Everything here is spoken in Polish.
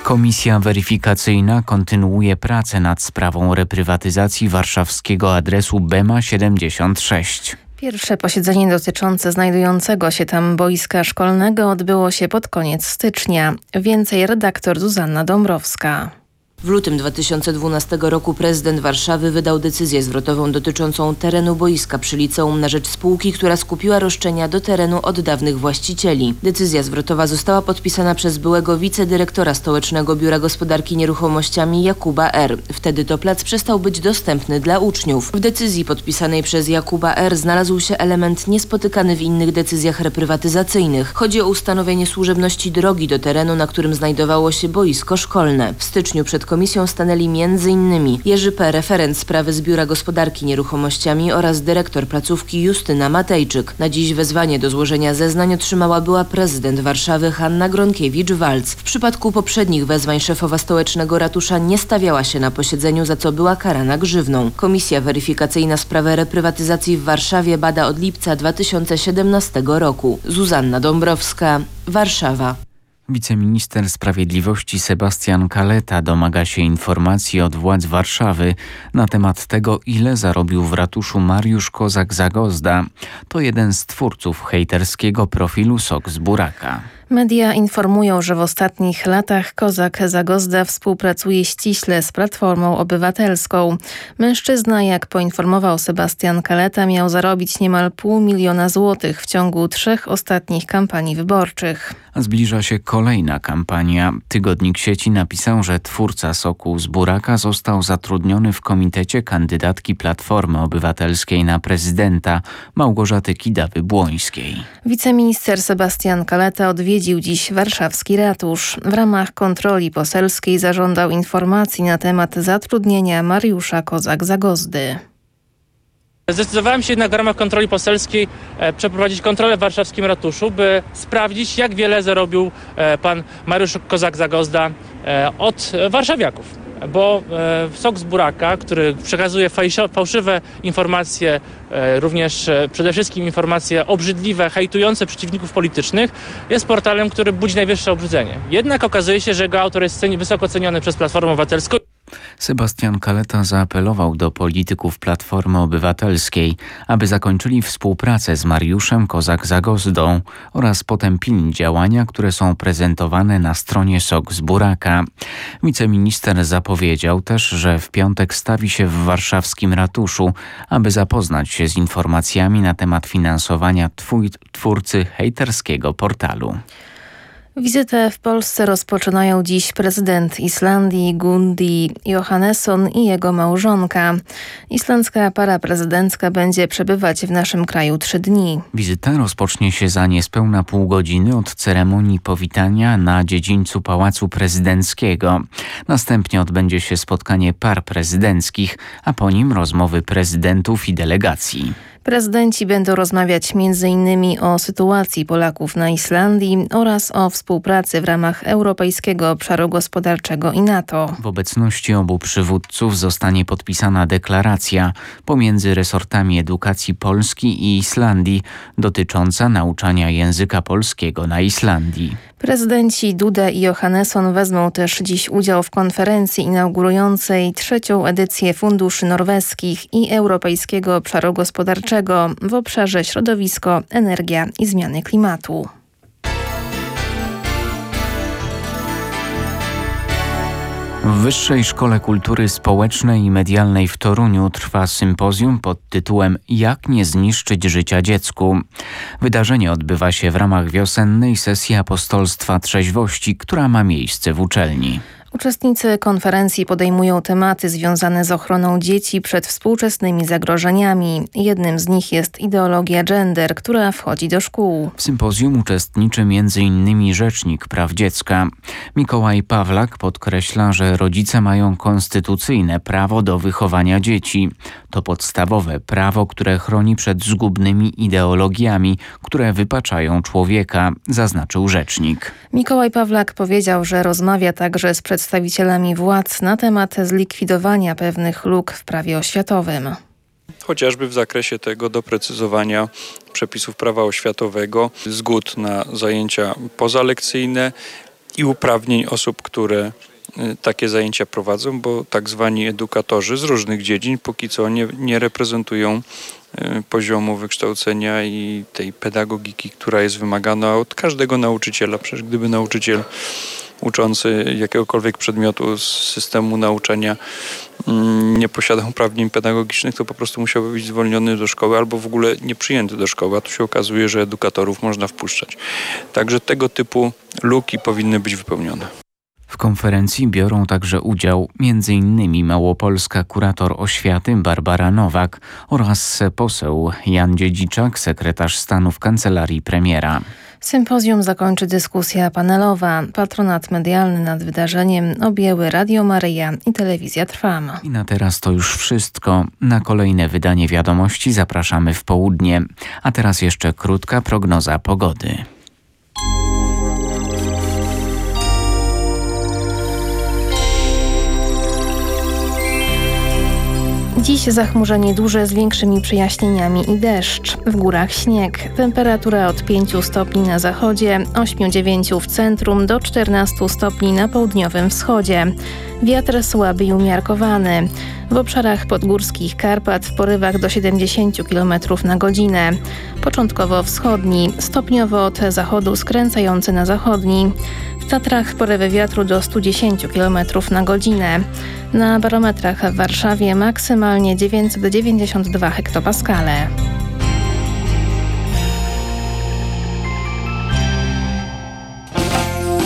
Komisja weryfikacyjna kontynuuje pracę nad sprawą reprywatyzacji warszawskiego adresu Bema 76. Pierwsze posiedzenie dotyczące znajdującego się tam boiska szkolnego odbyło się pod koniec stycznia. Więcej redaktor Zuzanna Dąbrowska. W lutym 2012 roku prezydent Warszawy wydał decyzję zwrotową dotyczącą terenu boiska przy liceum na rzecz spółki, która skupiła roszczenia do terenu od dawnych właścicieli. Decyzja zwrotowa została podpisana przez byłego wicedyrektora Stołecznego Biura Gospodarki Nieruchomościami Jakuba R. Wtedy to plac przestał być dostępny dla uczniów. W decyzji podpisanej przez Jakuba R. znalazł się element niespotykany w innych decyzjach reprywatyzacyjnych. Chodzi o ustanowienie służebności drogi do terenu, na którym znajdowało się boisko szkolne. W styczniu przed komisją stanęli m.in. Jerzy P., referent sprawy z Biura Gospodarki Nieruchomościami oraz dyrektor placówki Justyna Matejczyk. Na dziś wezwanie do złożenia zeznań otrzymała była prezydent Warszawy Hanna Gronkiewicz-Waltz. W przypadku poprzednich wezwań szefowa stołecznego ratusza nie stawiała się na posiedzeniu, za co była karana grzywną. Komisja weryfikacyjna sprawę reprywatyzacji w Warszawie bada od lipca 2017 roku. Zuzanna Dąbrowska, Warszawa. Wiceminister Sprawiedliwości Sebastian Kaleta domaga się informacji od władz Warszawy na temat tego, ile zarobił w ratuszu Mariusz Kozak-Zagozda. To jeden z twórców hejterskiego profilu Sok z Buraka. Media informują, że w ostatnich latach Kozak-Zagozda współpracuje ściśle z Platformą Obywatelską. Mężczyzna, jak poinformował Sebastian Kaleta, miał zarobić niemal 500 000 złotych w ciągu 3 ostatnich kampanii wyborczych. Zbliża się kolejna kampania. Tygodnik Sieci napisał, że twórca Soku z Buraka został zatrudniony w komitecie kandydatki Platformy Obywatelskiej na prezydenta Małgorzaty Kidawy-Błońskiej. Wiceminister Sebastian Kaleta odwiedził dziś warszawski ratusz. W ramach kontroli poselskiej zażądał informacji na temat zatrudnienia Mariusza Kozak-Zagozdy. Zdecydowałem się jednak w ramach kontroli poselskiej przeprowadzić kontrolę w warszawskim ratuszu, by sprawdzić, jak wiele zarobił pan Mariusz Kozak-Zagozda od warszawiaków. Bo Sok z Buraka, który przekazuje fałszywe informacje, również przede wszystkim informacje obrzydliwe, hejtujące przeciwników politycznych, jest portalem, który budzi najwyższe obrzydzenie. Jednak okazuje się, że jego autor jest wysoko ceniony przez Platformę Obywatelską. Sebastian Kaleta zaapelował do polityków Platformy Obywatelskiej, aby zakończyli współpracę z Mariuszem Kozak-Zagozdą oraz potępili działania, które są prezentowane na stronie Sok z Buraka. Wiceminister zapowiedział też, że w piątek stawi się w warszawskim ratuszu, aby zapoznać się z informacjami na temat finansowania twórcy hejterskiego portalu. Wizytę w Polsce rozpoczynają dziś prezydent Islandii Guðni Jóhannesson i jego małżonka. Islandzka para prezydencka będzie przebywać w naszym kraju 3 dni. Wizyta rozpocznie się za niespełna pół godziny od ceremonii powitania na dziedzińcu Pałacu Prezydenckiego. Następnie odbędzie się spotkanie par prezydenckich, a po nim rozmowy prezydentów i delegacji. Prezydenci będą rozmawiać m.in. o sytuacji Polaków na Islandii oraz o współpracy w ramach Europejskiego Obszaru Gospodarczego i NATO. W obecności obu przywódców zostanie podpisana deklaracja pomiędzy resortami edukacji Polski i Islandii dotycząca nauczania języka polskiego na Islandii. Prezydenci Duda i Jóhannesson wezmą też dziś udział w konferencji inaugurującej 3. edycję Funduszy Norweskich i Europejskiego Obszaru Gospodarczego w obszarze środowisko, energia i zmiany klimatu. W Wyższej Szkole Kultury Społecznej i Medialnej w Toruniu trwa sympozjum pod tytułem „Jak nie zniszczyć życia dziecku”. Wydarzenie odbywa się w ramach wiosennej sesji apostolstwa trzeźwości, która ma miejsce w uczelni. Uczestnicy konferencji podejmują tematy związane z ochroną dzieci przed współczesnymi zagrożeniami. Jednym z nich jest ideologia gender, która wchodzi do szkół. W sympozjum uczestniczy m.in. Rzecznik Praw Dziecka. Mikołaj Pawlak podkreśla, że rodzice mają konstytucyjne prawo do wychowania dzieci. To podstawowe prawo, które chroni przed zgubnymi ideologiami, które wypaczają człowieka, zaznaczył rzecznik. Mikołaj Pawlak powiedział, że rozmawia także z przedstawicielami władz na temat zlikwidowania pewnych luk w prawie oświatowym. Chociażby w zakresie tego doprecyzowania przepisów prawa oświatowego, zgód na zajęcia pozalekcyjne i uprawnień osób, które takie zajęcia prowadzą, bo tak zwani edukatorzy z różnych dziedzin póki co nie reprezentują poziomu wykształcenia i tej pedagogiki, która jest wymagana od każdego nauczyciela. Przecież gdyby nauczyciel uczący jakiegokolwiek przedmiotu z systemu nauczania nie posiadał uprawnień pedagogicznych, to po prostu musiałby być zwolniony do szkoły albo w ogóle nie przyjęty do szkoły, a tu się okazuje, że edukatorów można wpuszczać. Także tego typu luki powinny być wypełnione. W konferencji biorą także udział m.in. małopolska kurator oświaty Barbara Nowak oraz poseł Jan Dziedziczak, sekretarz stanu w kancelarii premiera. Sympozjum zakończy dyskusja panelowa. Patronat medialny nad wydarzeniem objęły Radio Maryja i Telewizja Trwam. I na teraz to już wszystko. Na kolejne wydanie wiadomości zapraszamy w południe. A teraz jeszcze krótka prognoza pogody. Dziś zachmurzenie duże z większymi przejaśnieniami i deszcz. W górach śnieg. Temperatura od 5 stopni na zachodzie, 8-9 w centrum do 14 stopni na południowym wschodzie. Wiatr słaby i umiarkowany. W obszarach podgórskich Karpat w porywach do 70 km na godzinę. Początkowo wschodni, stopniowo od zachodu skręcający na zachodni. W Tatrach porywy wiatru do 110 km na godzinę. Na barometrach w Warszawie maksymalnie 992 hektopaskale.